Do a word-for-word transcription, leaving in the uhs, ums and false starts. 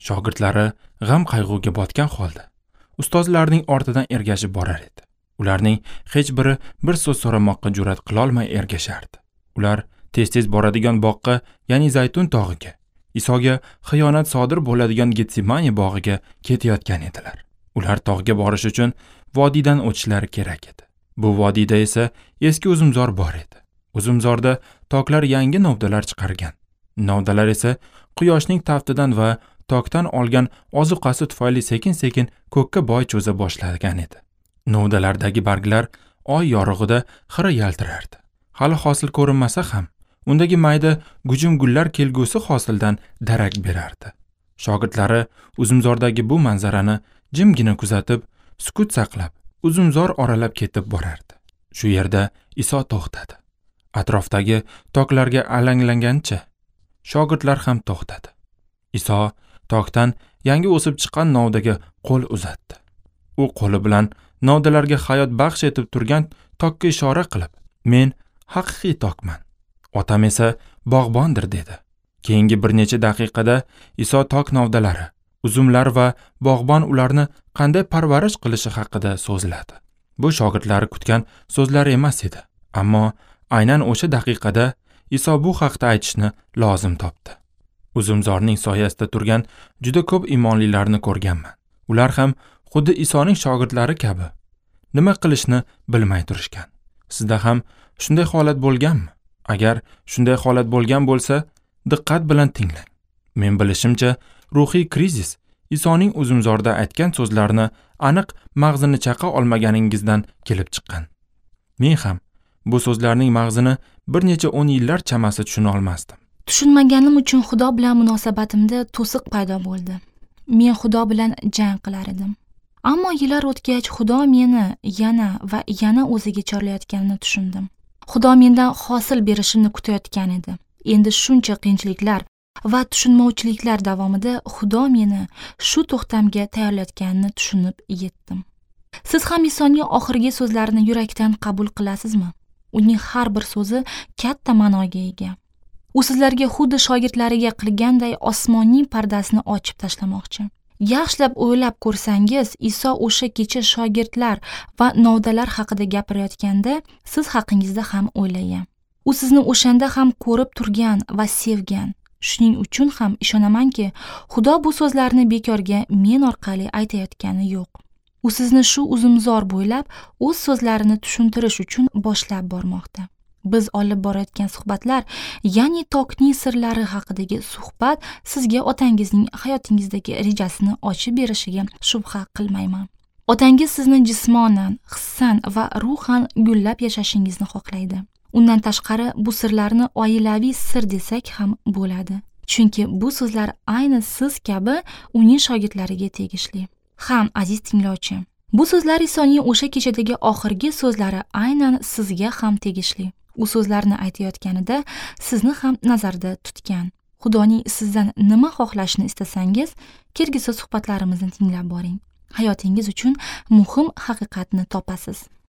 Shogirdlari g'am qayg'uga botgan holda ustozlarining ortidan ergashib borar edi. Ularning hech biri bir so'z so'ramoqqa jur'at qilolmay ergashardi. Ular tez-tez boradigan boqqa, ya'ni Zaytun tog'iga, Isoga xiyonat sodir bo'ladigan Getsemani bog'iga ketayotgan edilar. Ular tog'ga borish uchun vodiydan o'tishlari kerak edi. Bu vodiyda esa eski uzumzor bor edi. Uzumzorda toklar yangi novdalar chiqargan. Novdalar esa quyoshning taftidan va tokdan olgan ozuqasi tufayli sekin-sekin ko'kka boy cho'za boshlagan edi. Novdalardagi barglar oy yorug'ida xira yaltirardi. Hali hosil ko'rinmasa ham, undagi mayda gujum gullar kelgusi hosildan darak berardi. Shogirdlari uzumzordagi bu manzarani jimgina kuzatib, sukut saqlab, uzumzor oralab ketib borardi. Shu yerda Iso to'xtadi. Atrofdagi toklarga alanglangancha shogirdlar ham to'xtadi. Iso tokdan yangi o'sib chiqqan novdaga qo'l uzatdi. U qo'li bilan novdalarga hayot baxsh etib turgan tokka ishora qilib, "Men haqiqiy tokman. Otam esa bog'bondir" dedi. Keyingi bir necha daqiqada Iso tok novdalari, uzumlar va bog'bon ularni qanday parvarish qilishi haqida so'zladi. Bu shogirdlari kutgan so'zlar emas edi, ammo aynan o'sha daqiqada Iso bu haqda aytishni lozim topdi. Uzumzorning soyasida turgan juda ko'p imonlilarni ko'rganman. Ular ham xuddi Isoning shogirdlari kabi nima qilishni bilmay turishgan. Sizda ham shunday holat bo'lganmi? Agar shunday holat bo'lgan bo'lsa, diqqat bilan tinglang. Men bilishimcha, ruhiy krizis Isoning uzumzorda aytgan so'zlarini aniq mag'zini chaqa olmaganingizdan kelib chiqqan. Men ham bu so'zlarning mag'zini bir necha o'n yillar chamasi tushuna olmasdim. Tushunmaganim uchun Xudo bilan munosabatimda to'siq paydo bo'ldi. Men Xudo bilan jang qilar edim. Ammo yillar o'tgach Xudo meni yana va yana o'ziga chorlayotganini tushundim. Xudo mendan hosil berishimni kutayotgan edi. Endi shuncha qiyinchiliklar va tushunmovchiliklar davomida Xudo meni shu to'xtamga tayyorlayotganini tushunib yetdim. Siz ham Isoning oxirgi so'zlarini yurakdan qabul qilasizmi? Uning har bir so'zi katta ma'noga ega. U sizlarga xuddi shogirdlariga qilganday osmonning pardasini ochib tashlamoqchi. Yaxshilab o'ylab ko'rsangiz, Iso o'sha kecha shogirdlar va novdalar haqida gapirayotganda siz haqingizda ham o'ylagan. U sizni o'shanda ham ko'rib turgan va sevgan. Shuning uchun ham ishonamanki, Xudo bu so'zlarni bekorga men orqali aytayotgani yo'q. U sizni shu uzumzor bo'ylab o'z so'zlarini tushuntirish uchun boshlab bormoqda. Biz olib borayotgan suhbatlar, ya'ni tokning sirlari haqidagi suhbat sizga otangizning hayotingizdagi rejasini ochib berishiga shubha qilmayman. Otangiz sizni jismonan, hissan va ruhan gullab yashashingizni xohlaydi. Undan tashqari bu sirlarni oilaviy sir desak ham bo'ladi. Chunki bu so'zlar ayni siz kabi uning shogirdlariga tegishli. Ham aziz tinglovchi, bu so'zlar Isoning o'sha kechadagi oxirgi so'zlari aynan sizga ham tegishli. U so'zlarni aytayotganida sizni ham nazarda tutgan. Xudoning sizdan nima xohlashini istasangiz, kelgusi suhbatlarimizni tinglab boring. Hayotingiz uchun muhim haqiqatni topasiz.